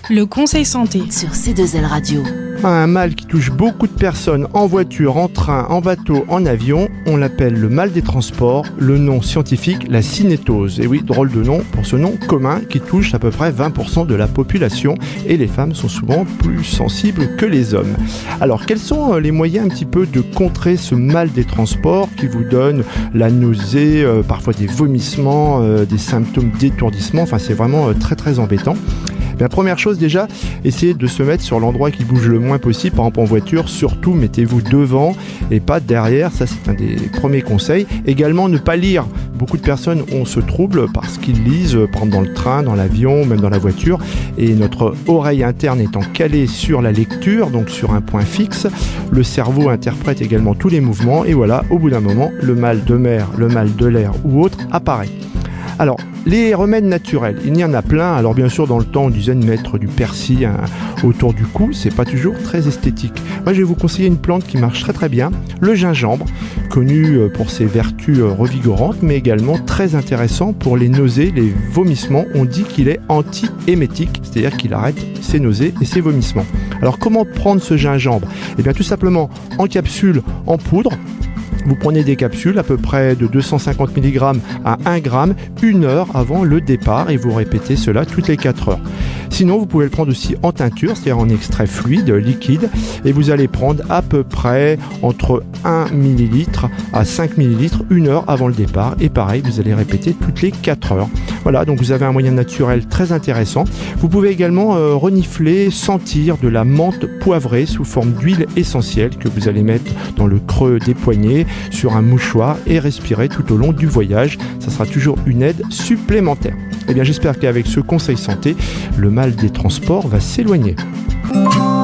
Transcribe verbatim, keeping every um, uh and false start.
Le conseil santé sur C deux L Radio. Un mal qui touche beaucoup de personnes en voiture, en train, en bateau, en avion, on l'appelle le mal des transports, le nom scientifique la cinétose. Et oui, drôle de nom pour ce nom commun qui touche à peu près vingt pour cent de la population et les femmes sont souvent plus sensibles que les hommes. Alors quels sont les moyens un petit peu de contrer ce mal des transports qui vous donne la nausée, euh, parfois des vomissements, euh, des symptômes d'étourdissement, enfin c'est vraiment euh, très très embêtant. La première chose déjà, essayez de se mettre sur l'endroit qui bouge le moins possible. Par exemple en voiture, surtout mettez-vous devant et pas derrière. Ça c'est un des premiers conseils. Également ne pas lire. Beaucoup de personnes ont ce trouble parce qu'ils lisent, par exemple dans le train, dans l'avion, même dans la voiture. Et notre oreille interne étant calée sur la lecture, donc sur un point fixe, le cerveau interprète également tous les mouvements. Et voilà, au bout d'un moment, le mal de mer, le mal de l'air ou autre apparaît. Alors, les remèdes naturels, il y en a plein. Alors bien sûr, dans le temps, on disait de mettre du persil hein, autour du cou. C'est pas toujours très esthétique. Moi, je vais vous conseiller une plante qui marche très très bien. Le gingembre, connu pour ses vertus revigorantes, mais également très intéressant pour les nausées, les vomissements. On dit qu'il est anti-émétique, c'est-à-dire qu'il arrête ses nausées et ses vomissements. Alors, comment prendre ce gingembre ? Eh bien, tout simplement en capsule, en poudre. Vous prenez des capsules à peu près de deux cent cinquante milligrammes à un gramme, une heure avant le départ et vous répétez cela toutes les quatre heures. Sinon, vous pouvez le prendre aussi en teinture, c'est-à-dire en extrait fluide, liquide, et vous allez prendre à peu près entre un millilitre à cinq millilitres une heure avant le départ. Et pareil, vous allez répéter toutes les quatre heures. Voilà, donc vous avez un moyen naturel très intéressant. Vous pouvez également euh, renifler, sentir de la menthe poivrée sous forme d'huile essentielle que vous allez mettre dans le creux des poignets, sur un mouchoir et respirer tout au long du voyage. Ça sera toujours une aide supplémentaire. Eh bien, j'espère qu'avec ce conseil santé, le mal des transports va s'éloigner.